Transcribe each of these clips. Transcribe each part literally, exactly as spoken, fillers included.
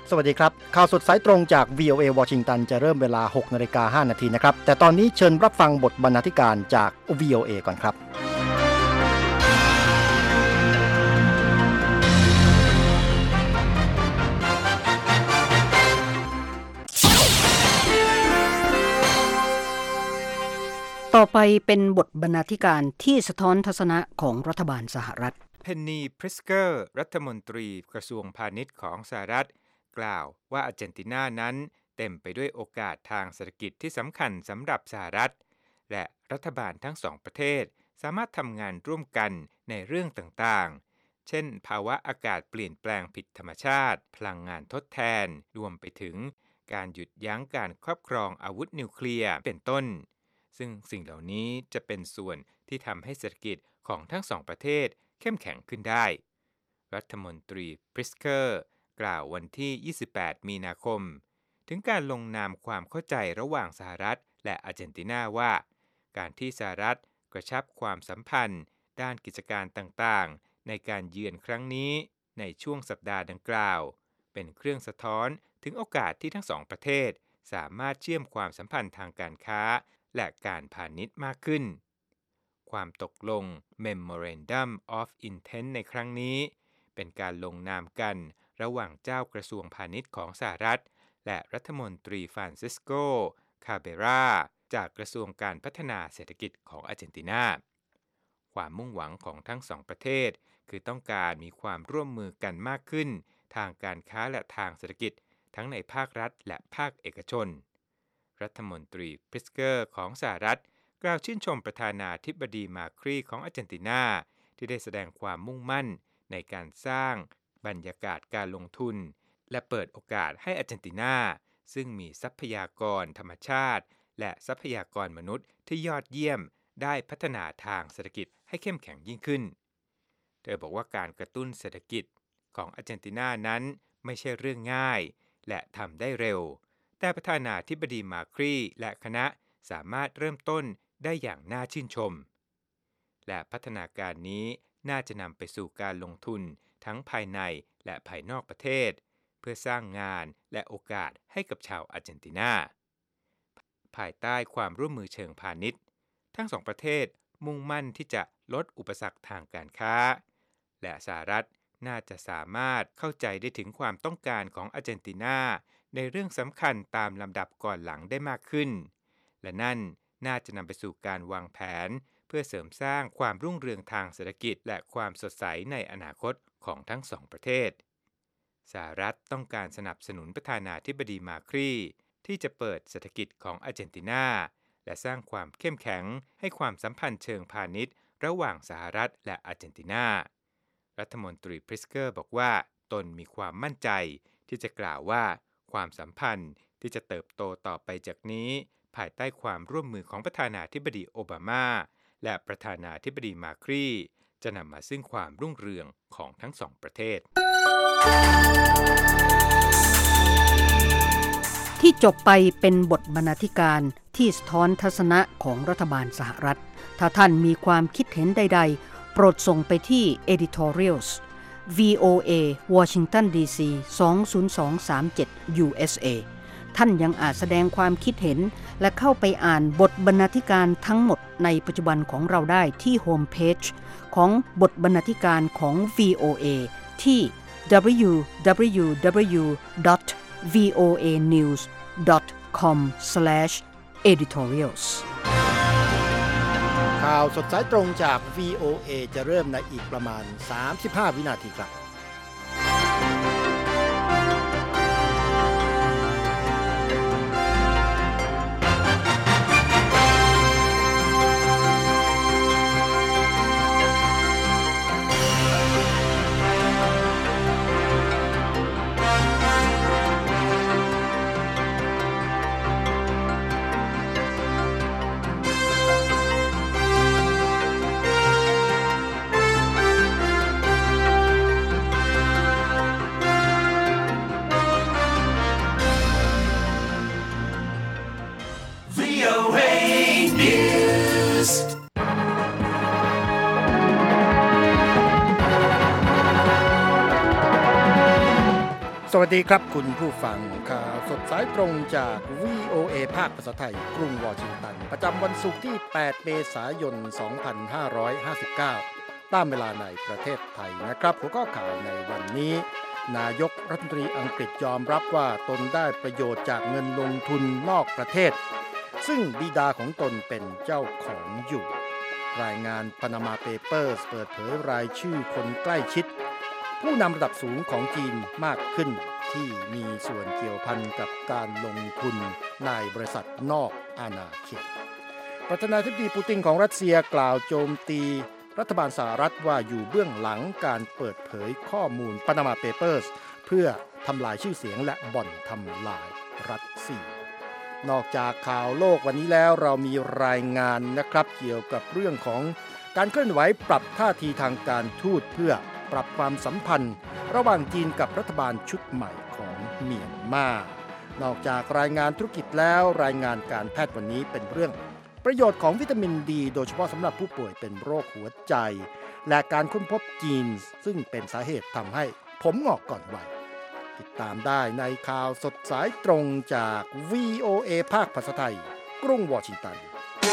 สวัสดีครับข่าวสดสายตรงจาก วี โอ เอ วอชิงตันจะเริ่มเวลา หกนาฬิกาห้านาทีนะครับแต่ตอนนี้เชิญรับฟังบทบรรณาธิการจาก วี โอ เอ ก่อนครับต่อไปเป็นบทบรรณาธิการที่สะท้อนทัศนะของรัฐบาลสหรัฐเพนนี พริสเกอร์รัฐมนตรีกระทรวงพาณิชย์ของสหรัฐกล่าวว่าอาร์เจนตินานั้นเต็มไปด้วยโอกาสทางเศรษฐกิจที่สำคัญสำหรับสหรัฐและรัฐบาลทั้งสองประเทศสามารถทำงานร่วมกันในเรื่องต่างๆเช่นภาวะอากาศเปลี่ยนแปลงผิดธรรมชาติพลังงานทดแทนรวมไปถึงการหยุดยั้งการครอบครองอาวุธนิวเคลียร์เป็นต้นซึ่งสิ่งเหล่านี้จะเป็นส่วนที่ทำให้เศรษฐกิจของทั้งสองประเทศเข้มแข็งขึ้นได้รัฐมนตรีพริสเกอร์กล่าววันที่ยี่สิบแปดมีนาคมถึงการลงนามความเข้าใจระหว่างสหรัฐและอาร์เจนตินาว่าการที่สหรัฐกระชับความสัมพันธ์ด้านกิจการต่างๆในการเยือนครั้งนี้ในช่วงสัปดาห์ดังกล่าวเป็นเครื่องสะท้อนถึงโอกาสที่ทั้งสองประเทศสามารถเชื่อมความสัมพันธ์ทางการค้าและการพาณิชย์มากขึ้นความตกลง Memorandum of Intent ในครั้งนี้เป็นการลงนามกันระหว่างเจ้ากระทรวงพาณิชย์ของสหรัฐและรัฐมนตรีฟรานซิสโก คาเบราจากกระทรวงการพัฒนาเศรษฐกิจของอาร์เจนตินาความมุ่งหวังของทั้งสองประเทศคือต้องการมีความร่วมมือกันมากขึ้นทางการค้าและทางเศรษฐกิจทั้งในภาครัฐและภาคเอกชนรัฐมนตรีพริสเกอร์ของสหรัฐกล่าวชื่นชมประธานาธิบดีมาครีของอาร์เจนตินาที่ได้แสดงความมุ่งมั่นในการสร้างบรรยากาศการลงทุนและเปิดโอกาสให้อาร์เจนตินาซึ่งมีทรัพยากรธรรมชาติและทรัพยากรมนุษย์ที่ยอดเยี่ยมได้พัฒนาทางเศรษฐกิจให้เข้มแข็งยิ่งขึ้นเธอบอกว่าการกระตุ้นเศรษฐกิจของอาร์เจนตินานั้นไม่ใช่เรื่องง่ายและทำได้เร็วแต่ประธานาธิบดีมาครีและคณะสามารถเริ่มต้นได้อย่างน่าชื่นชมและพัฒนาการนี้น่าจะนำไปสู่การลงทุนทั้งภายในและภายนอกประเทศเพื่อสร้างงานและโอกาสให้กับชาวอาร์เจนตินาภายใต้ความร่วมมือเชิงพาณิชย์ทั้งสองประเทศมุ่งมั่นที่จะลดอุปสรรคทางการค้าและสหรัฐน่าจะสามารถเข้าใจได้ถึงความต้องการของอาร์เจนตินาในเรื่องสำคัญตามลำดับก่อนหลังได้มากขึ้นและนั่นน่าจะนำไปสู่การวางแผนเพื่อเสริมสร้างความรุ่งเรืองทางเศรษฐกิจและความสดใสในอนาคตของทั้งสองประเทศสหรัฐต้องการสนับสนุนประธานาธิบดีมาครีที่จะเปิดเศรษฐกิจของอาร์เจนตินาและสร้างความเข้มแข็งให้ความสัมพันธ์เชิงพาณิชย์ระหว่างสหรัฐและอาร์เจนตินารัฐมนตรีพริสเกอร์บอกว่าตนมีความมั่นใจที่จะกล่าวว่าความสัมพันธ์ที่จะเติบโตต่อไปจากนี้ภายใต้ความร่วมมือของประธานาธิบดีโอบามาและประธานาธิบดีมาครีจะนำมาซึ่งความรุ่งเรืองของทั้งสองประเทศที่จบไปเป็นบทบรรณาธิการที่สะท้อนทัศนะของรัฐบาลสหรัฐถ้าท่านมีความคิดเห็นใดๆโปรดส่งไปที่ editorials วี โอ เอ Washington ดี ซี สอง ศูนย์ สอง สาม เจ็ด ยู เอส เอ ท่านยังอาจแสดงความคิดเห็นและเข้าไปอ่านบทบรรณาธิการทั้งหมดในปัจจุบันของเราได้ที่โฮมเพจของบทบรรณาธิการของ วี โอ เอ ที่ ดับเบิลยู ดับเบิลยู ดับเบิลยู ดอท วี โอ เอ นิวส์ ดอท คอม สแลช เอดิทอเรียลส์ข่าวสดสายตรงจาก วี โอ เอ จะเริ่มในอีกประมาณสามสิบห้าวินาทีครับสวัสสดีครับคุณผู้ฟังข่าวสดสายตรงจาก วี โอ เอ ภาคภาษาไทยกรุงวอชิงตันประจำวันศุกร์ที่แปดเมษายนสองพันห้าร้อยห้าสิบเก้าตามเวลาในประเทศไทยนะครับหัวข้อข่าวในวันนี้นายกรัฐมนตรีอังกฤษยอมรับว่าตนได้ประโยชน์จากเงินลงทุนนอกประเทศซึ่งบิดาของตนเป็นเจ้าของอยู่รายงาน Panama Papers เปิดเผยรายชื่อคนใกล้ชิดผู้นำระดับสูงของจีนมากขึ้นที่มีส่วนเกี่ยวพันกับการลงทุนในบริษัทนอกอาณาเขตประธานาธิบดีปูตินของรัสเซียกล่าวโจมตีรัฐบาลสหรัฐว่าอยู่เบื้องหลังการเปิดเผยข้อมูล Panama Papers เพื่อทำลายชื่อเสียงและบ่อนทำลายรัสเซียนอกจากข่าวโลกวันนี้แล้วเรามีรายงานนะครับเกี่ยวกับเรื่องของการเคลื่อนไหวปรับท่าทีทางการทูตเพื่อปรับความสัมพันธ์ระหว่างจีนกับรัฐบาลชุดใหม่ของเมียนมานอกจากรายงานธุรกิจแล้วรายงานการแพทย์วันนี้เป็นเรื่องประโยชน์ของวิตามินดีโดยเฉพาะสำหรับผู้ป่วยเป็นโรคหัวใจและการค้นพบจีนซึ่งเป็นสาเหตุทำให้ผมงอกก่อนวัยติดตามได้ในข่าวสดสายตรงจาก วี โอ เอ ภาคภาษาไทยกรุงวอชิงตัน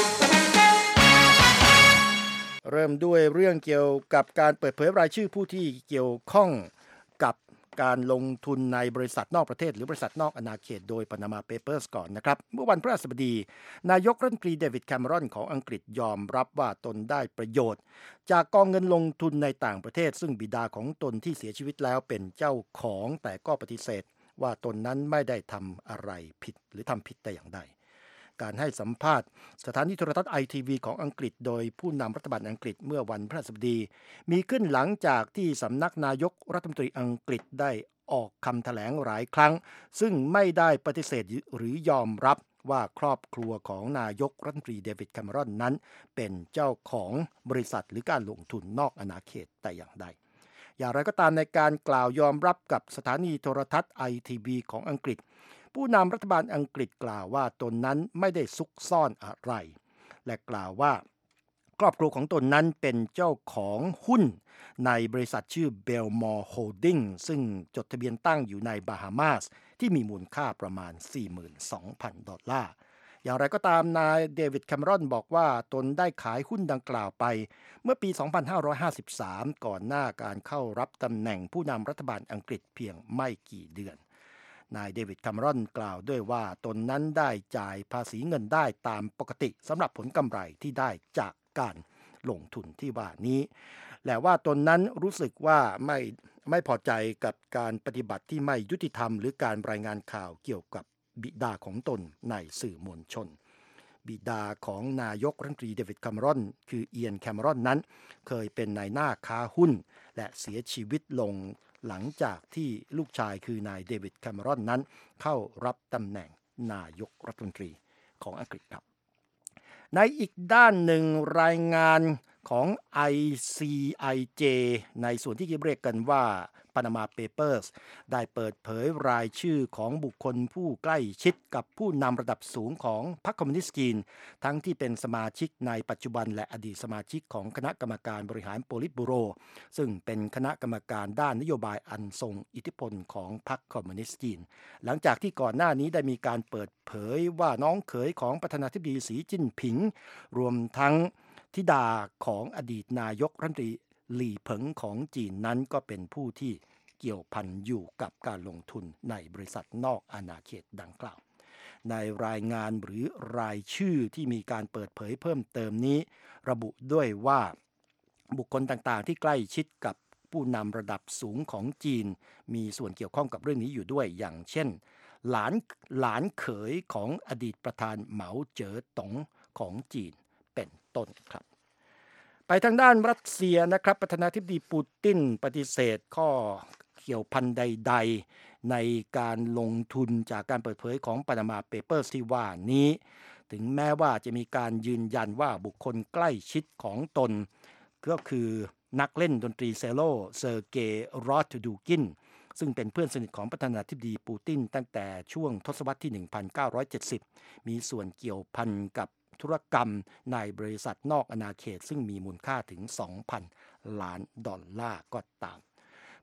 เริ่มด้วยเรื่องเกี่ยวกับการเปิดเผยรายชื่อผู้ที่เกี่ยวข้องกับการลงทุนในบริษัทนอกประเทศหรือบริษัทนอกอาณาเขตโดย Panama Papers ก่อนนะครับเมื่อวันพฤหัสบดีนายกรัฐมนตรีเดวิดแคมเมรอนของอังกฤษยอมรับว่าตนได้ประโยชน์จากกองเงินลงทุนในต่างประเทศซึ่งบิดาของตนที่เสียชีวิตแล้วเป็นเจ้าของแต่ก็ปฏิเสธว่าตนนั้นไม่ได้ทำอะไรผิดหรือทำผิดแต่อย่างใดการให้สัมภาษณ์สถานีโทรทัศน์ ไอ ที วี ของอังกฤษโดยผู้นำรัฐบาลอังกฤษเมื่อวันพฤหัสบดีมีขึ้นหลังจากที่สำนักนายกรัฐมนตรีอังกฤษได้ออกคำแถลงหลายครั้งซึ่งไม่ได้ปฏิเสธหรือยอมรับว่าครอบครัวของนายกรัฐมนตรีเดวิดแคมเมรอนนั้นเป็นเจ้าของบริษัทหรือการลงทุนนอกอาณาเขตแต่อย่างใดอย่างไรก็ตามในการกล่าวยอมรับกับสถานีโทรทัศน์ ไอ ที วี ของอังกฤษผู้นำรัฐบาลอังกฤษกล่าวว่าตนนั้นไม่ได้ซุกซ่อนอะไรและกล่าวว่าครอบครัวของตนนั้นเป็นเจ้าของหุ้นในบริษัทชื่อ Belmore Holding ซึ่งจดทะเบียนตั้งอยู่ในบาฮามาสที่มีมูลค่าประมาณ สี่หมื่นสองพัน ดอลลาร์อย่างไรก็ตามนายเดวิดแคมเมรอนบอกว่าตนได้ขายหุ้นดังกล่าวไปเมื่อปี สองพันห้าร้อยห้าสิบสาม ก่อนหน้าการเข้ารับตำแหน่งผู้นำรัฐบาลอังกฤษเพียงไม่กี่เดือนนายเดวิดแคมเมรอนกล่าวด้วยว่าตนนั้นได้จ่ายภาษีเงินได้ตามปกติสำหรับผลกำไรที่ได้จากการลงทุนที่ว่านี้และว่าตนนั้นรู้สึกว่าไม่ไม่พอใจกับการปฏิบัติที่ไม่ยุติธรรมหรือการรายงานข่าวเกี่ยวกับบิดาของตนในสื่อมวลชนบิดาของนายกรัฐมนตรีเดวิดแคมเมรอนคือเอียนแคมเมรอนนั้นเคยเป็นนายหน้าค้าหุ้นและเสียชีวิตลงหลังจากที่ลูกชายคือนายเดวิดแคมเมรอนนั้นเข้ารับตำแหน่งนายกรัฐมนตรีของอังกฤษครับในอีกด้านหนึ่งรายงานของ ไอ ซี ไอ เจ ในส่วนที่เรียกกันว่า Panama Papers ได้เปิดเผยรายชื่อของบุคคลผู้ใกล้ชิดกับผู้นำระดับสูงของพรรคคอมมิวนิสต์จีนทั้งที่เป็นสมาชิกในปัจจุบันและอดีตสมาชิกของคณะกรรมการบริหารโปลิตบูโรซึ่งเป็นคณะกรรมการด้านนโยบายอันทรงอิทธิพลของพรรคคอมมิวนิสต์จีนหลังจากที่ก่อนหน้านี้ได้มีการเปิดเผยว่าน้องเขยของประธานาธิบดีสีจิ้นผิงรวมทั้งธิดาของอดีตนายกรัฐมนตรีหลี่เผิงของจีนนั้นก็เป็นผู้ที่เกี่ยวพันอยู่กับการลงทุนในบริษัทนอกอาณาเขตดังกล่าวในรายงานหรือรายชื่อที่มีการเปิดเผยเพิ่มเติมนี้ระบุด้วยว่าบุคคลต่างๆที่ใกล้ชิดกับผู้นำระดับสูงของจีนมีส่วนเกี่ยวข้องกับเรื่องนี้อยู่ด้วยอย่างเช่นหลานหลานเขยของอดีตประธานเหมาเจ๋อตงของจีนเป็นต้นครับไปทางด้านรัสเซียนะครับประธานาธิบดีปูตินปฏิเสธข้อเกี่ยวพันใดๆในการลงทุนจากการเปิดเผยของ Panama Papers ที่ว่านี้ถึงแม้ว่าจะมีการยืนยันว่าบุคคลใกล้ชิดของตนก็คือนักเล่นดนตรีเซโลเซอร์เกย์รอดดูกินซึ่งเป็นเพื่อนสนิทของประธานาธิบดีปูตินตั้งแต่ช่วงทศวรรษที่ หนึ่งพันเก้าร้อยเจ็ดสิบ มีส่วนเกี่ยวพันกับธุรกรรมในบริษัทนอกอาณาเขตซึ่งมีมูลค่าถึง สองพัน ล้านดอลลาร์ก็ตาม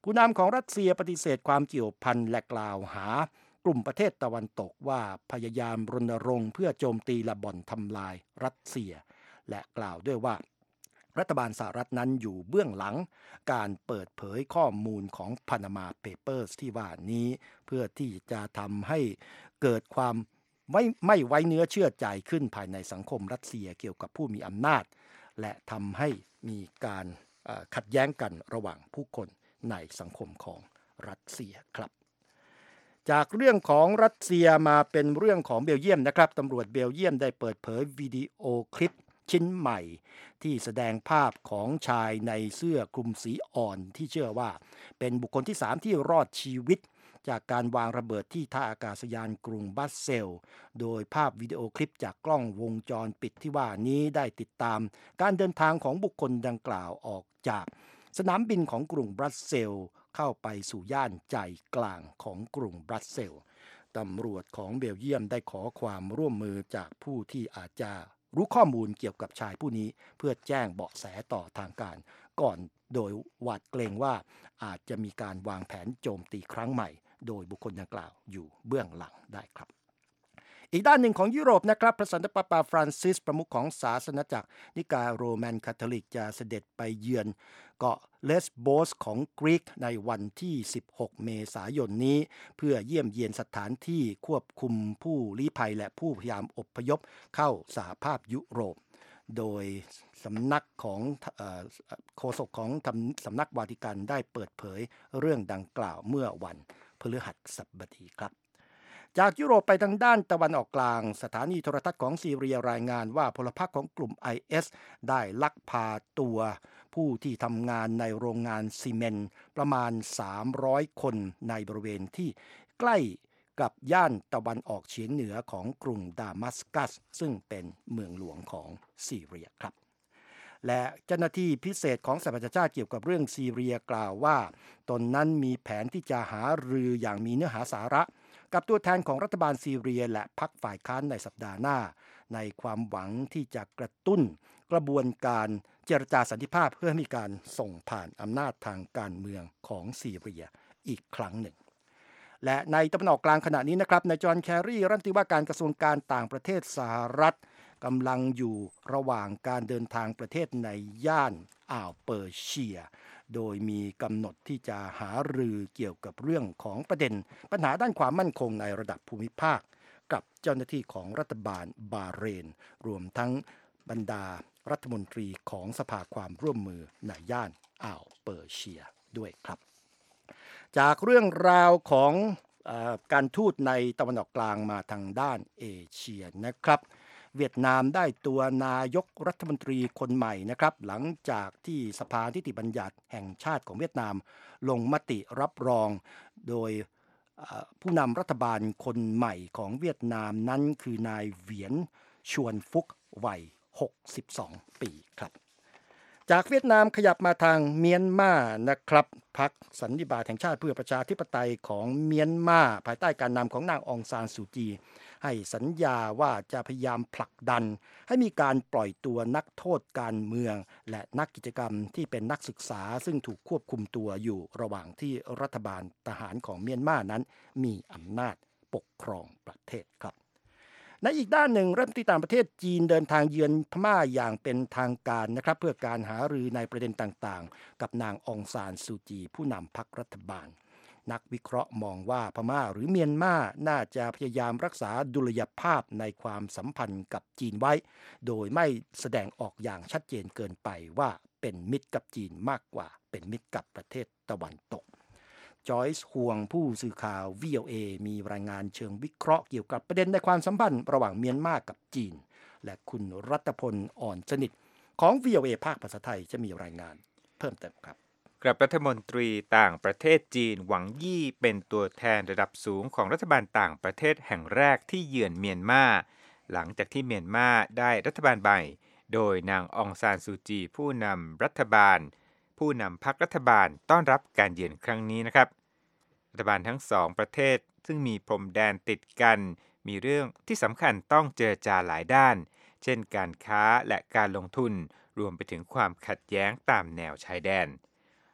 ผู้นำของรัสเซียปฏิเสธความเกี่ยวพันและกล่าวหากลุ่มประเทศตะวันตกว่าพยายามรณรงค์เพื่อโจมตีและบ่อนทำลายรัสเซียและกล่าวด้วยว่ารัฐบาลสหรัฐนั้นอยู่เบื้องหลังการเปิดเผยข้อมูลของ Panama Papers ที่ว่านี้เพื่อที่จะทำให้เกิดความไม่ไม่ไว้เนื้อเชื่อใจขึ้นภายในสังคมรัสเซียเกี่ยวกับผู้มีอำนาจและทำให้มีการขัดแย้งกันระหว่างผู้คนในสังคมของรัสเซียครับจากเรื่องของรัสเซียมาเป็นเรื่องของเบลเยียมนะครับตำรวจเบลเยียมได้เปิดเผยวิดีโอคลิปชิ้นใหม่ที่แสดงภาพของชายในเสื้อคลุมสีอ่อนที่เชื่อว่าเป็นบุคคลที่สามที่รอดชีวิตจากการวางระเบิดที่ท่าอากาศยานกรุงบรัสเซลส์โดยภาพวิดีโอคลิปจากกล้องวงจรปิดที่ว่านี้ได้ติดตามการเดินทางของบุคคลดังกล่าวออกจากสนามบินของกรุงบรัสเซลส์เข้าไปสู่ย่านใจกลางของกรุงบรัสเซลส์ตำรวจของเบลเยียมได้ขอความร่วมมือจากผู้ที่อาจจะรู้ข้อมูลเกี่ยวกับชายผู้นี้เพื่อแจ้งเบาะแสต่อทางการก่อนโดยหวาดเกรงว่าอาจจะมีการวางแผนโจมตีครั้งใหม่โดยบุคคลดังกล่าวอยู่เบื้องหลังได้ครับอีกด้านหนึ่งของยุโรปนะครับพระสันตะปาปาฟรานซิสประมุขของศาสนาจักรนิกายโรมันคาทอลิกจะเสด็จไปเยือนเกาะเลสโบสของกรีกในวันที่สิบหกเมษายนนี้เพื่อเยี่ยมเยียนสถานที่ควบคุมผู้ลี้ภัยและผู้พยายามอพยพเข้าสหภาพยุโรปโดยสำนักของโฆษกของสำนักวาติกันได้เปิดเผยเรื่องดังกล่าวเมื่อวันพฤหัสบดีครับจากยุโรปไปทางด้านตะวันออกกลางสถานีโทรทัศน์ของซีเรียรายงานว่าพลพรรคของกลุ่ม ไอ เอส ได้ลักพาตัวผู้ที่ทำงานในโรงงานซีเมนต์ประมาณสามร้อยคนในบริเวณที่ใกล้กับย่านตะวันออกเฉียงเหนือของกรุงดามัสกัสซึ่งเป็นเมืองหลวงของซีเรียครับและเจ้าหน้าที่พิเศษของสหประชาชาติเกี่ยวกับเรื่องซีเรียกล่าวว่าตนนั้นมีแผนที่จะหารืออย่างมีเนื้อหาสาระกับตัวแทนของรัฐบาลซีเรียและพรรคฝ่ายค้านในสัปดาห์หน้าในความหวังที่จะกระตุ้นกระบวนการเจรจาสันติภาพเพื่อมีการส่งผ่านอำนาจทางการเมืองของซีเรียอีกครั้งหนึ่งและในตะวันออกกลางขณะนี้นะครับนายจอห์นแคร์รีรัฐมนตรีว่าการกระทรวงการต่างประเทศสหรัฐกำลังอยู่ระหว่างการเดินทางประเทศในย่านอ่าวเปอร์เซียโดยมีกำหนดที่จะหารือเกี่ยวกับเรื่องของประเด็นปัญหาด้านความมั่นคงในระดับภูมิภาคกับเจ้าหน้าที่ของรัฐบาลบาห์เรนรวมทั้งบรรดารัฐมนตรีของสภาความร่วมมือในย่านอ่าวเปอร์เซียด้วยครับจากเรื่องราวของเอ่อการทูตในตะวันออกกลางมาทางด้านเอเชียนะครับเวียดนามได้ตัวนายกรัฐมนตรีคนใหม่นะครับหลังจากที่สภานิติบัญญัติแห่งชาติของเวียดนามลงมติรับรองโดยผู้นำรัฐบาลคนใหม่ของเวียดนามนั้นคือนายเหวียนชวนฟุกวัยหกสิบสองปีครับจากเวียดนามขยับมาทางเมียนมานะครับพรรคสันนิบาตแห่งชาติเพื่อประชาธิปไตยของเมียนมาภายใต้การนำของนางองซานซูจีให้สัญญาว่าจะพยายามผลักดันให้มีการปล่อยตัวนักโทษการเมืองและนักกิจกรรมที่เป็นนักศึกษาซึ่งถูกควบคุมตัวอยู่ระหว่างที่รัฐบาลทหารของเมียนมานั้นมีอำนาจปกครองประเทศครับในอีกด้านหนึ่งรัฐมนตรีต่างประเทศจีนเดินทางเยือนพม่าอย่างเป็นทางการนะครับเพื่อการหารือในประเด็นต่างๆกับนางองซานซูจีผู้นำพรรครัฐบาลนักวิเคราะห์มองว่าพม่าหรือเมียนมาน่าจะพยายามรักษาดุลยภาพในความสัมพันธ์กับจีนไว้โดยไม่แสดงออกอย่างชัดเจนเกินไปว่าเป็นมิตรกับจีนมากกว่าเป็นมิตรกับประเทศตะวันตกจอยส์ฮวงผู้สื่อข่าว วี โอ เอ มีรายงานเชิงวิเคราะห์เกี่ยวกับประเด็นในความสัมพันธ์ระหว่างเมียนมากับจีนและคุณรัตพลอ่อนสนิทของ วี โอ เอ ภาคภาษาไทยจะมีรายงานเพิ่มเติมครับกับรัฐมนตรีต่างประเทศจีนหวังยี่เป็นตัวแทนระดับสูงของรัฐบาลต่างประเทศแห่งแรกที่เยือนเมียนมาหลังจากที่เมียนมาได้รัฐบาลใหม่โดยนางองซานซูจีผู้นำรัฐบาลผู้นำพรรครัฐบาลต้อนรับการเยือนครั้งนี้นะครับรัฐบาลทั้งสองประเทศซึ่งมีพรมแดนติดกันมีเรื่องที่สำคัญต้องเจรจาหลายด้านเช่นการค้าและการลงทุนรวมไปถึงความขัดแย้งตามแนวชายแดน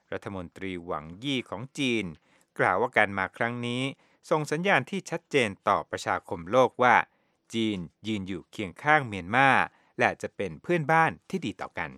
รัฐมนตรีหวังยี่ของจีนกล่าวว่าการมาครั้งนี้ส่งสัญญาณที่ชัดเจนต่อประชาคมโลกว่าจีนยืนอยู่เคียงข้างเมียนมาและจะเป็นเพื่อนบ้านที่ดีต่อกัน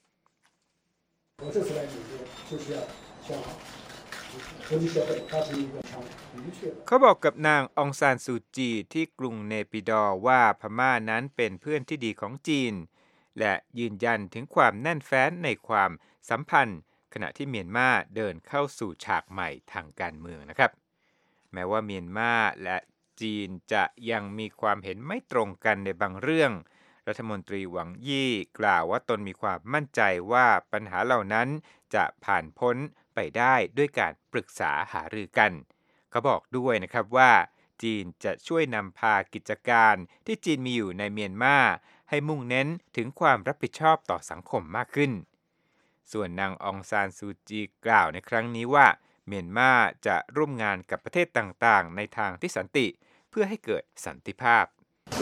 เขาบอกกับนางองซานซูจีที่กรุงเนปิดอร์ว่าพม่านั้นเป็นเพื่อนที่ดีของจีนและยืนยันถึงความแน่นแฟ้นในความสัมพันธ์ขณะที่เมียนมาเดินเข้าสู่ฉากใหม่ทางการเมืองนะครับแม้ว่าเมียนมาและจีนจะยังมีความเห็นไม่ตรงกันในบางเรื่องรัฐมนตรีหวังยี่กล่าวว่าตนมีความมั่นใจว่าปัญหาเหล่านั้นจะผ่านพ้นไปได้ด้วยการปรึกษาหารือกันเขาบอกด้วยนะครับว่าจีนจะช่วยนำพากิจการที่จีนมีอยู่ในเมียนมาให้มุ่งเน้นถึงความรับผิดชอบต่อสังคมมากขึ้นส่วนนางองซานซูจีกล่าวในครั้งนี้ว่าเมียนมาจะร่วมงานกับประเทศต่างๆในทางที่สันติเพื่อให้เกิดสันติภาพ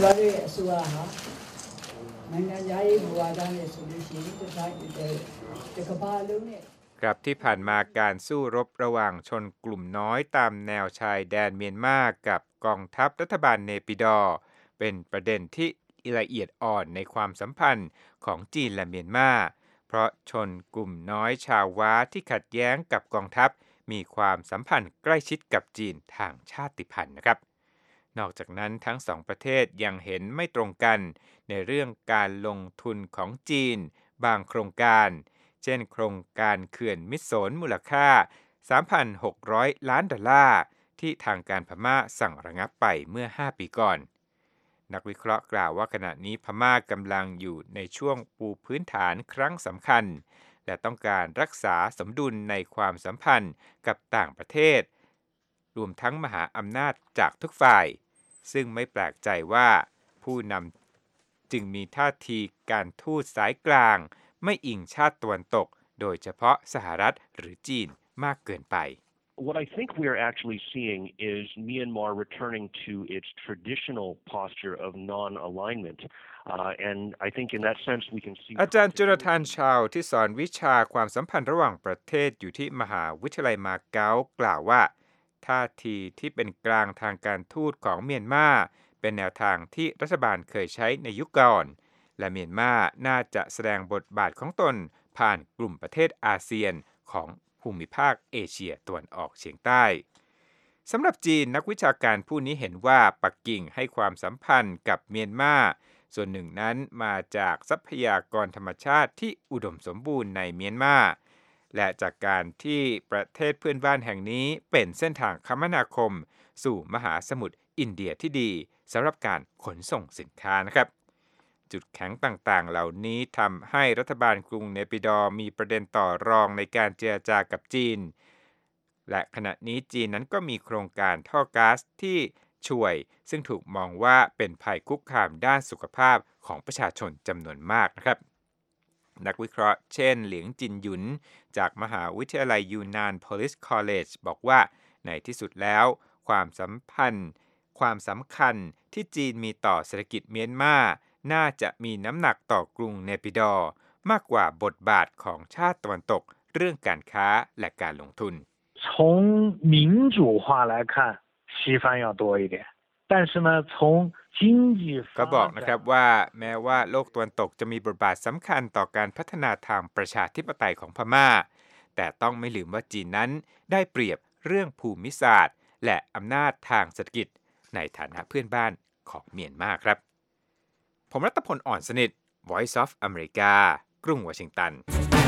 ครับที่ผ่านมาการสู้รบระหว่างชนกลุ่มน้อยตามแนวชายแดนเมียนมากับกองทัพรัฐบาลเนปิดอร์เป็นประเด็นที่ละเอียดอ่อนในความสัมพันธ์ของจีนและเมียนมาเพราะชนกลุ่มน้อยชาวว้าที่ขัดแย้งกับกองทัพมีความสัมพันธ์ใกล้ชิดกับจีนทางชาติพันธุ์นะครับนอกจากนั้นทั้งสองประเทศยังเห็นไม่ตรงกันในเรื่องการลงทุนของจีนบางโครงการเช่นโครงการเขื่อนมิตรโสนมูลค่า สามพันหกร้อย ล้านดอลลาร์ที่ทางการพม่าสั่งระงับไปเมื่อห้าปีก่อนนักวิเคราะห์กล่าวว่าขณะนี้พม่ากำลังอยู่ในช่วงปูพื้นฐานครั้งสำคัญและต้องการรักษาสมดุลในความสัมพันธ์กับต่างประเทศรวมทั้งมหาอำนาจจากทุกฝ่ายซึ่งไม่แปลกใจว่าผู้นำจึงมีท่าทีการทูตสายกลางไม่อิงชาติตะวันตกโดยเฉพาะสหรัฐหรือจีนมากเกินไป What I think we are actually seeing is Myanmar returning to its traditional posture of non-alignment. Uh, and I think in that sense we can see อาจารย์จุลธานชาวที่สอนวิชาความสัมพันธ์ระหว่างประเทศอยู่ที่มหาวิทยาลัยมาเก๊ากล่าวว่าท่าทีที่เป็นกลางทางการทูตของเมียนมาเป็นแนวทางที่รัฐบาลเคยใช้ในยุคก่อนและเมียนมาน่าจะแสดงบทบาทของตนผ่านกลุ่มประเทศอาเซียนของภูมิภาคเอเชียตะวันออกเฉียงใต้สำหรับจีนนักวิชาการผู้นี้เห็นว่าปักกิ่งให้ความสัมพันธ์กับเมียนมาส่วนหนึ่งนั้นมาจากทรัพยากรธรรมชาติที่อุดมสมบูรณ์ในเมียนมาและจากการที่ประเทศเพื่อนบ้านแห่งนี้เป็นเส้นทางคมนาคมสู่มหาสมุทรอินเดียที่ดีสำหรับการขนส่งสินค้านะครับจุดแข็งต่างๆเหล่านี้ทำให้รัฐบาลกรุงเนปิดอร์มีประเด็นต่อรองในการเจรจากับจีนและขณะนี้จีนนั้นก็มีโครงการท่อก๊าซที่ช่วยซึ่งถูกมองว่าเป็นภัยคุกคามด้านสุขภาพของประชาชนจำนวนมากนะครับนักวิเคราะห์เช่นเหลียงจินหยุนจากมหาวิทยาลัยยูนาน Police College บอกว่าในที่สุดแล้วความสัมพันธ์ความสำคัญที่จีนมีต่อเศรษฐกิจเมียนมาน่าจะมีน้ำหนักต่อกรุงเนปิดอร์มากกว่าบทบาทของชาติตะวันตกเรื่องการค้าและการลงทุน从民主化来看西方要多一点但是呢从经济ก็บอกนะครับว่าแม้ว่าโลกตะวันตกจะมีบทบาทสำคัญต่อการพัฒนาทางประชาธิปไตยของพม่าแต่ต้องไม่ลืมว่าจีนนั้นได้เปรียบเรื่องภูมิศาสตร์และอำนาจทางเศรษฐกิจในฐานะเพื่อนบ้านของเมียนมาครับผมรัตพล อ่อนสนิท Voice of America กรุงวอชิงตัน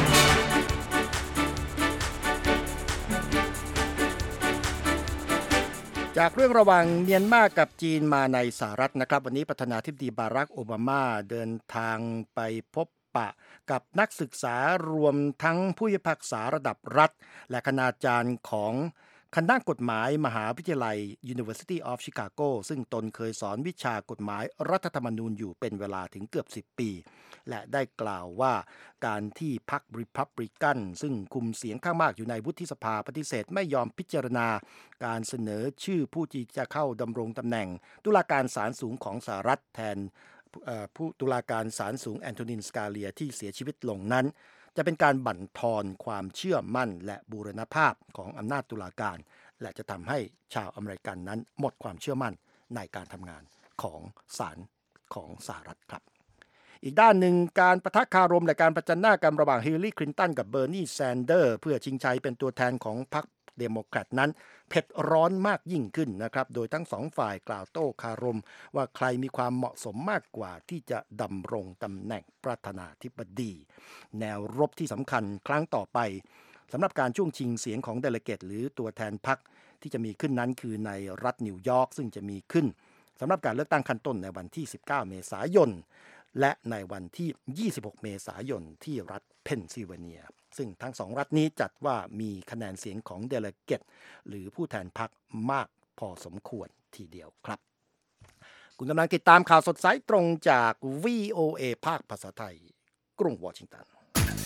จากเรื่องระหว่างเมียนมากับจีนมาในสหรัฐนะครับวันนี้ประธานาธิบดีบารักโอบามาเดินทางไปพบปะกับนักศึกษารวมทั้งผู้พิพากษาระดับรัฐและคณาจารย์ของคณะกฎหมายมหาวิทยาลัย University of Chicago ซึ่งตนเคยสอนวิชากฎหมายรัฐธรรมนูญอยู่เป็นเวลาถึงเกือบสิบปีและได้กล่าวว่าการที่พรรครีพับลิกันซึ่งคุมเสียงข้างมากอยู่ในวุฒิสภาปฏิเสธไม่ยอมพิจารณาการเสนอชื่อผู้ที่จะเข้าดำรงตำแหน่งตุลาการศาลสูงของสหรัฐแทนผู้ตุลาการศาลสูงแอนโทนิน สกาเลียที่เสียชีวิตลงนั้นจะเป็นการบั่นทอนความเชื่อมั่นและบูรณภาพของอำนาจตุลาการและจะทำให้ชาวอเมริกันนั้นหมดความเชื่อมั่นในการทำงานของศาลของสหรัฐครับอีกด้านหนึ่งการปะทะคารมและการประจันหน้ากันระหว่างฮิลลารีคลินตันกับเบอร์นีแซนเดอร์เพื่อชิงชัยเป็นตัวแทนของพรรคเดโมแครตนั้นเผ็ดร้อนมากยิ่งขึ้นนะครับโดยทั้งสองฝ่ายกล่าวโต้คารมว่าใครมีความเหมาะสมมากกว่าที่จะดำรงตำแหน่งประธานาธิบดีแนวรบที่สำคัญครั้งต่อไปสำหรับการช่วงชิงเสียงของเดเลเกตหรือตัวแทนพรรคที่จะมีขึ้นนั้นคือในรัฐนิวยอร์กซึ่งจะมีขึ้นสำหรับการเลือกตั้งขั้นต้นในวันที่สิบเก้าเมษายนและในวันที่ยี่สิบหกเมษายนที่รัฐเพนซิลเวเนียซึ่งทั้งสองรัฐนี้จัดว่ามีคะแนนเสียงของเดเลเกตหรือผู้แทนพรรคมากพอสมควรทีเดียวครับคุณกำลังติดตามข่าวสดสายตรงจาก วี โอ เอ ภาคภาษาไทยกรุงวอชิงตัน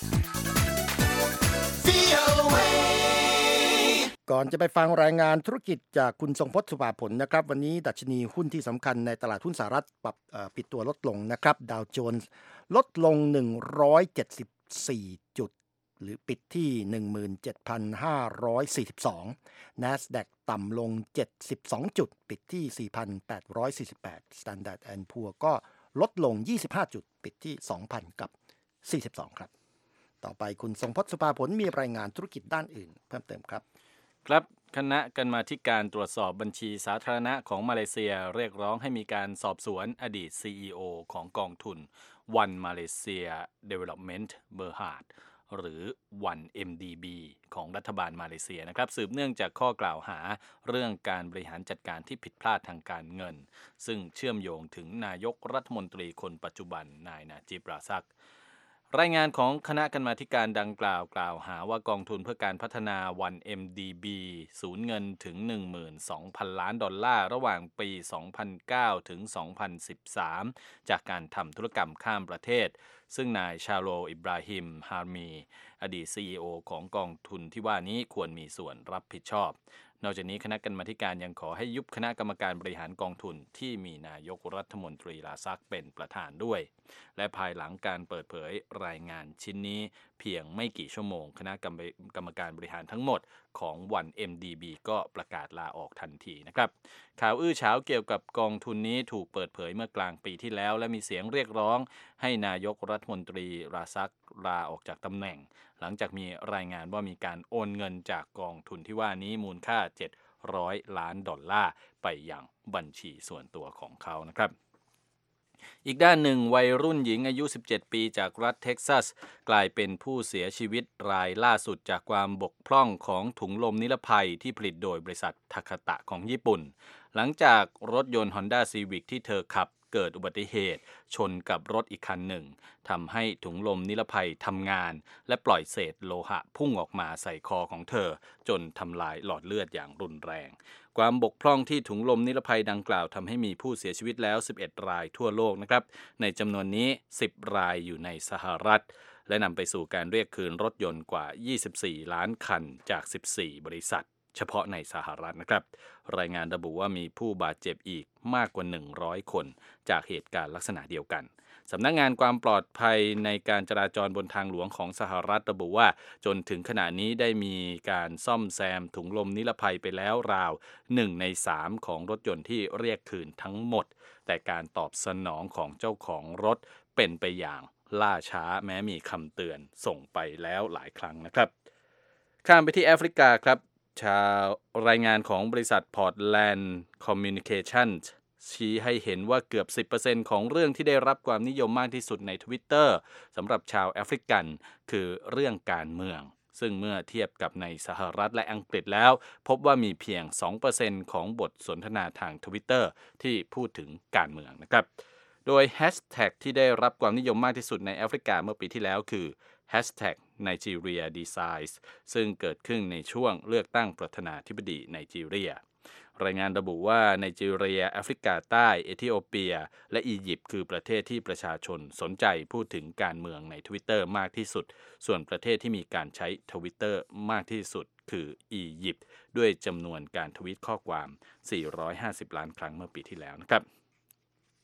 ก่อนจะไปฟังรายงานธุรกิจจากคุณทรงพจน์ สุภาผลนะครับวันนี้ดัชนีหุ้นที่สำคัญในตลาดหุ้นสหรัฐปรับปิดตัวลดลงนะครับดาวโจนส์ลดลงหนึ่งร้อยเจ็ดสิบสี่จุดหรือปิดที่ หนึ่งหมื่นเจ็ดพันห้าร้อยสี่สิบสอง NASDAQ ต่ำลงเจ็ดสิบสองจุดปิดที่ สี่พันแปดร้อยสี่สิบแปด Standard แอนด์ Poor's ก็ลดลงยี่สิบห้าจุดปิดที่ สองพันสี่สิบสองครับต่อไปคุณทรงพจน์ สุภาผลมีรายงานธุรกิจด้านอื่นเพิ่มเติมครับครับคณะกรรมาธิการตรวจสอบบัญชีสาธารณะของมาเลเซียเรียกร้องให้มีการสอบสวนอดีต ซี อี โอ ของกองทุน One Malaysia Development Berhad หรือ วัน เอ็ม ดี บี ของรัฐบาลมาเลเซียนะครับสืบเนื่องจากข้อกล่าวหาเรื่องการบริหารจัดการที่ผิดพลาดทางการเงินซึ่งเชื่อมโยงถึงนายกรัฐมนตรีคนปัจจุบันนายนาจิบ ราซักรายงานของคณะกรรมาธิการดังกล่าวกล่าวหาว่ากองทุนเพื่อการพัฒนา วัน เอ็ม ดี บี สูญเงินถึง หนึ่งหมื่นสองพัน ล้านดอลลาร์ระหว่างปี สองพันเก้า ถึง สองพันสิบสาม จากการทำธุรกรรมข้ามประเทศซึ่งนายชาโล อิบราฮิม ฮาร์มี อดีต ซี อี โอ ของกองทุนที่ว่านี้ควรมีส่วนรับผิดชอบนอกจากนี้คณะกรรมาธิการยังขอให้ยุบคณะกรรมการบริหารกองทุนที่มีนายกรัฐมนตรีราซักเป็นประธานด้วยและภายหลังการเปิดเผยรายงานชิ้นนี้เพียงไม่กี่ชั่วโมงคณะกรรมการบริหารทั้งหมดของ วัน เอ็ม ดี บี ก็ประกาศลาออกทันทีนะครับข่าวอื้อฉาวเกี่ยวกับกองทุนนี้ถูกเปิดเผยเมื่อกลางปีที่แล้วและมีเสียงเรียกร้องให้นายกรัฐมนตรีราซักลาออกจากตำแหน่งหลังจากมีรายงานว่ามีการโอนเงินจากกองทุนที่ว่านี้มูลค่าเจ็ดร้อยล้านดอลลาร์ไปยังบัญชีส่วนตัวของเขานะครับอีกด้านหนึ่งวัยรุ่นหญิงอายุสิบเจ็ดปีจากรัฐเท็กซัสกลายเป็นผู้เสียชีวิตรายล่าสุดจากความบกพร่องของถุงลมนิรภัยที่ผลิตโดยบริษัททาคาตะของญี่ปุ่นหลังจากรถยนต์ Honda Civic ที่เธอขับเกิดอุบัติเหตุชนกับรถอีกคันหนึ่งทำให้ถุงลมนิรภัยทำงานและปล่อยเศษโลหะพุ่งออกมาใส่คอของเธอจนทำลายหลอดเลือดอย่างรุนแรงความบกพร่องที่ถุงลมนิรภัยดังกล่าวทำให้มีผู้เสียชีวิตแล้วสิบเอ็ดรายทั่วโลกนะครับในจำนวนนี้สิบรายอยู่ในสหรัฐและนำไปสู่การเรียกคืนรถยนต์กว่ายี่สิบสี่ล้านคันจากสิบสี่บริษัทเฉพาะในสหรัฐนะครับรายงานระบุว่ามีผู้บาดเจ็บอีกมากกว่าหนึ่งร้อยคนจากเหตุการณ์ลักษณะเดียวกันสำนักงานความปลอดภัยในการจราจรบนทางหลวงของสหรัฐระบุว่าจนถึงขณะนี้ได้มีการซ่อมแซมถุงลมนิรภัยไปแล้วราวหนึ่งในสามของรถยนต์ที่เรียกคืนทั้งหมดแต่การตอบสนองของเจ้าของรถเป็นไปอย่างล่าช้าแม้มีคำเตือนส่งไปแล้วหลายครั้งนะครับข้ามไปที่แอฟริกาครับชาวรายงานของบริษัท Portland Communications ชี้ให้เห็นว่าเกือบ สิบเปอร์เซ็นต์ ของเรื่องที่ได้รับความนิยมมากที่สุดใน Twitter สำหรับชาวแอฟริกันคือเรื่องการเมืองซึ่งเมื่อเทียบกับในสหรัฐและอังกฤษแล้วพบว่ามีเพียง สองเปอร์เซ็นต์ ของบทสนทนาทาง Twitter ที่พูดถึงการเมืองนะครับโดยแฮชแท็กที่ได้รับความนิยมมากที่สุดในแอฟริกาเมื่อปีที่แล้วคือ แฮชแท็ก Nigeria Decides ซึ่งเกิดขึ้นในช่วงเลือกตั้งประธานาธิบดีไนจีเรียรายงานระบุว่าไนจีเรียแอฟริกาใต้เอธิโอเปียและอียิปต์คือประเทศที่ประชาชนสนใจพูดถึงการเมืองใน Twitter มากที่สุดส่วนประเทศที่มีการใช้ Twitter มากที่สุดคืออียิปต์ด้วยจำนวนการทวีตข้อความสี่ร้อยห้าสิบล้านครั้งเมื่อปีที่แล้วนะครับ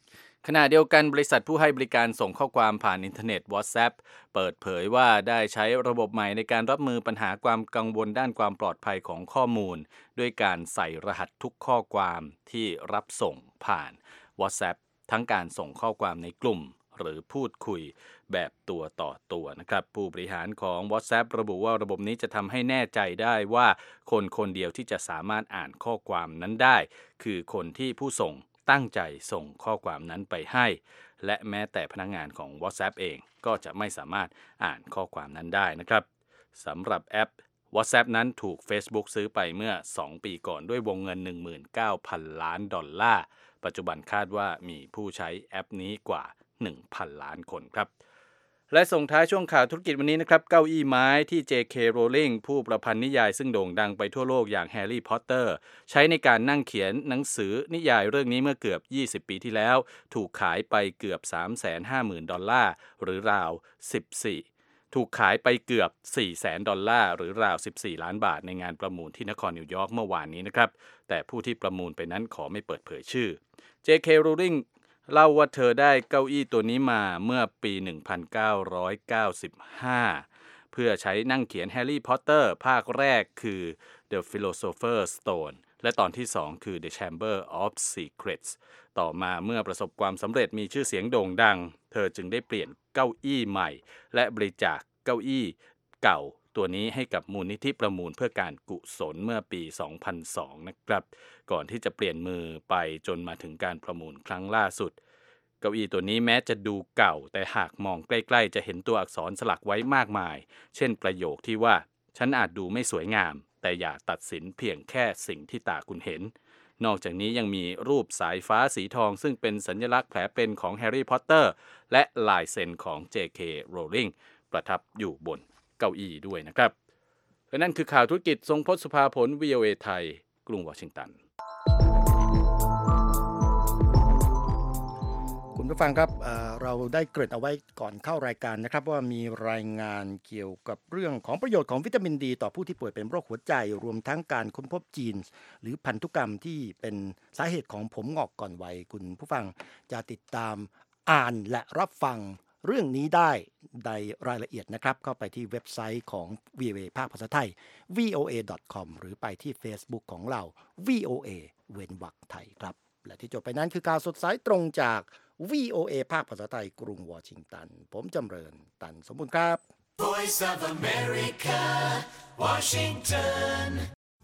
ขณะเดียวกันบริษัทผู้ให้บริการส่งข้อความผ่านอินเทอร์เน็ต WhatsApp เปิดเผยว่าได้ใช้ระบบใหม่ในการรับมือปัญหาความกังวลด้านความปลอดภัยของข้อมูลด้วยการใส่รหัสทุกข้อความที่รับส่งผ่าน WhatsApp ทั้งการส่งข้อความในกลุ่มหรือพูดคุยแบบตัวต่อตัวนะครับผู้บริหารของ WhatsApp ระบุว่าระบบนี้จะทำให้แน่ใจได้ว่าคนคนเดียวที่จะสามารถอ่านข้อความนั้นได้คือคนที่ผู้ส่งตั้งใจส่งข้อความนั้นไปให้และแม้แต่พนักงานของ WhatsApp เองก็จะไม่สามารถอ่านข้อความนั้นได้นะครับสำหรับแอป WhatsApp นั้นถูก Facebook ซื้อไปเมื่อสองปีก่อนด้วยวงเงิน หนึ่งหมื่นเก้าพัน ล้านดอลลาร์ปัจจุบันคาดว่ามีผู้ใช้แอปนี้กว่า หนึ่งพัน ล้านคนครับและส่งท้ายช่วงข่าวธุรกิจวันนี้นะครับเก้าอี้ไม้ที่ เจ เค Rowling ผู้ประพันธ์นิยายซึ่งโด่งดังไปทั่วโลกอย่างแฮร์รี่พอตเตอร์ใช้ในการนั่งเขียนหนังสือนิยายเรื่องนี้เมื่อเกือบยี่สิบปีที่แล้วถูกขายไปเกือบ สามแสนห้าหมื่น ดอลลาร์หรือราวสิบสี่ถูกขายไปเกือบ สี่แสน ดอลลาร์หรือราวสิบสี่ล้านบาทในงานประมูลที่นครนิวยอร์กเมื่อวานนี้นะครับแต่ผู้ที่ประมูลไปนั้นขอไม่เปิดเผยชื่อ เจ เค Rowlingเล่าว่าเธอได้เก้าอี้ตัวนี้มาเมื่อปี หนึ่งพันเก้าร้อยเก้าสิบห้า เพื่อใช้นั่งเขียนแฮร์รี่พอตเตอร์ภาคแรกคือ The Philosopher's Stone และตอนที่สองคือ The Chamber of Secrets ต่อมาเมื่อประสบความสำเร็จมีชื่อเสียงโด่งดังเธอจึงได้เปลี่ยนเก้าอี้ใหม่และบริจาคเก้าอี้เก่าตัวนี้ให้กับมูลนิธิประมูลเพื่อการกุศลเมื่อปี สองพันสอง นะครับก่อนที่จะเปลี่ยนมือไปจนมาถึงการประมูลครั้งล่าสุดเก้าอี้ตัวนี้แม้จะดูเก่าแต่หากมองใกล้ๆจะเห็นตัวอักษรสลักไว้มากมายเช่นประโยคที่ว่าฉันอาจดูไม่สวยงามแต่อย่าตัดสินเพียงแค่สิ่งที่ตาคุณเห็นนอกจากนี้ยังมีรูปสายฟ้าสีทองซึ่งเป็นสัญลักษณ์แผลเป็นของแฮร์รี่พอตเตอร์และลายเซ็นของ เจ เค Rowling ประทับอยู่บนเก้าอี้ด้วยนะครับและนั่นคือข่าวธุรกิจทรงพจน์สุภาผล วี โอ เอ ไทยกรุงวอชิงตันคุณผู้ฟังครับ เอ่อ เราได้เกริ่นเอาไว้ก่อนเข้ารายการนะครับว่ามีรายงานเกี่ยวกับเรื่องของประโยชน์ของวิตามินดีต่อผู้ที่ป่วยเป็นโรคหัวใจรวมทั้งการค้นพบจีนหรือพันธุกรรมที่เป็นสาเหตุของผมงอกก่อนวัยคุณผู้ฟังจะติดตามอ่านและรับฟังเรื่องนี้ได้ในรายละเอียดนะครับเข้าไปที่เว็บไซต์ของ วี โอ เอ ภาคภาษาไทย วี โอ เอ ดอท คอม หรือไปที่ Facebook ของเรา วี โอ เอ เว้นวรรคไทยครับและที่จบไปนั้นคือข่าวสดสายตรงจาก วี โอ เอ ภาคภาษาไทยกรุงวอชิงตันผมจำเริญตันสมบูรณ์ครับ Voice of America Washington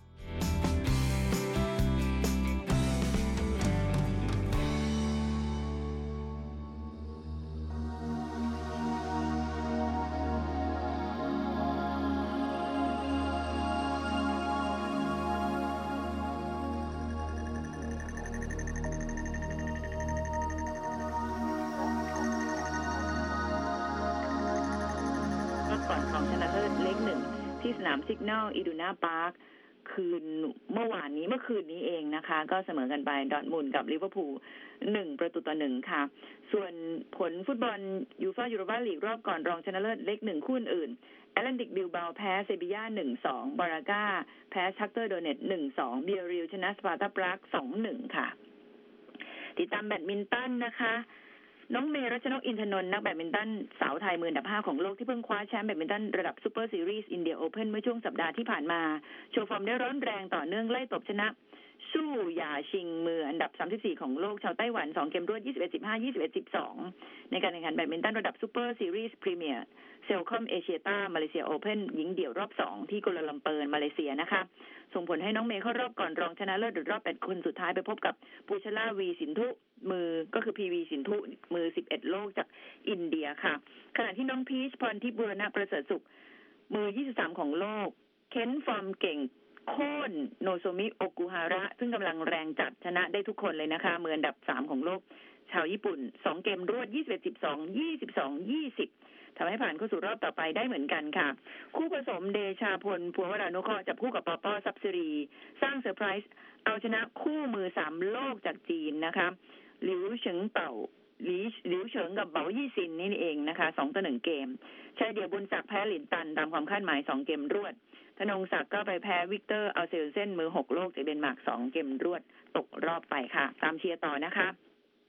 ก่อนของชนะเลิศเล็กหนึ่งที่สนามซิกนัลอีดูน่าพาร์คคืนเมื่อวานนี้เมื่อคืนนี้เองนะคะก็เสมอกันไปดอร์ทมุนด์กับลิเวอร์พูลหนึ่งประตูต่อหนึ่งค่ะส่วนผลฟุตบอลยูฟ่ายูโรปาลีกรอบก่อนรองชนะเลิศเล็กหนึ่งคู่อื่นแอตเลติกบิลบาโอแพ้เซบีย่า หนึ่งสอง บาราก้าแพ้ชักเตอร์โดเนต หนึ่งสอง เบียริลชนะสปาร์ตาปราก สองหนึ่ง ค่ะติดตามแบดมินตันนะคะน้องเมย์รัชนกอินทนนท์นักแบดมินตันสาวไทยมืออันดับห้าของโลกที่เพิ่งคว้าแชมป์แบดมินตันระดับซูเปอร์ซีรีส์อินเดียโอเพ่นเมื่อช่วงสัปดาห์ที่ผ่านมาโชว์ฟอร์มได้ร้อนแรงต่อเนื่องไล่ตบชนะสู้หยาชิงมืออันดับสามสิบสี่ของโลกชาวไต้หวันสองเกมรวด ยี่สิบเอ็ด สิบห้า ยี่สิบเอ็ด สิบสอง ในการแข่งขันแบดมินตันระดับซูเปอร์ซีรีส์พรีเมียร์เซลคอมเอเชียต้ามาเลเซียโอเพ่นหญิงเดี่ยวรอบสองที่กัวลาลัมเปอร์มาเลเซียนะคะส่งผลให้น้องเมย์เข้ารอบก่อนรองชนะเลิศหรือรอบแปดคนสุดท้ายไปพบกับปูชลาวีสินธุมือก็คือพีวีสินธุมือสิบเอ็ดโลกจากอินเดียค่ะขณะที่น้องพีชพรทิพย์บุรณะประเสริฐสุขมือยี่สิบสามของโลกเค้นฟอร์มเก่งโค่นโนโซมิโอกุฮาระซึ่งกำลังแรงจัดชนะได้ทุกคนเลยนะคะมืออันดับสามของโลกชาวญี่ปุ่นสองเกมรวด ยี่สิบเอ็ด สิบสอง ยี่สิบสอง ยี่สิบทำให้ผ่านเข้าสู่รอบต่อไปได้เหมือนกันค่ะคู่ผสมเดชาพลภัววรานุเคราะห์จับคู่กับปอปอซับซิรีสร้างเซอร์ไพรส์เอาชนะคู่มือสามโลกจากจีนนะคะหลิวเฉิงเป่าหลิวหลิวเฉิงกับเบายี่ซินนี่เองนะคะสองต่อหนึ่งเกมชายเดี่ยวบุญศักดิ์แพ้หลินตันตามความคาดหมายสองเกมรวดธนงศักดิ์ก็ไปแพ้วิกเตอร์อัลเซลเซนมือหกโลกจากเดนมาร์กสองเกมรวดตกรอบไปค่ะตามเชียร์ต่อนะคะ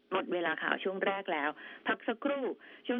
หมดเวลาข่าวช่วงแรกแล้วพักสักครู่ช่วง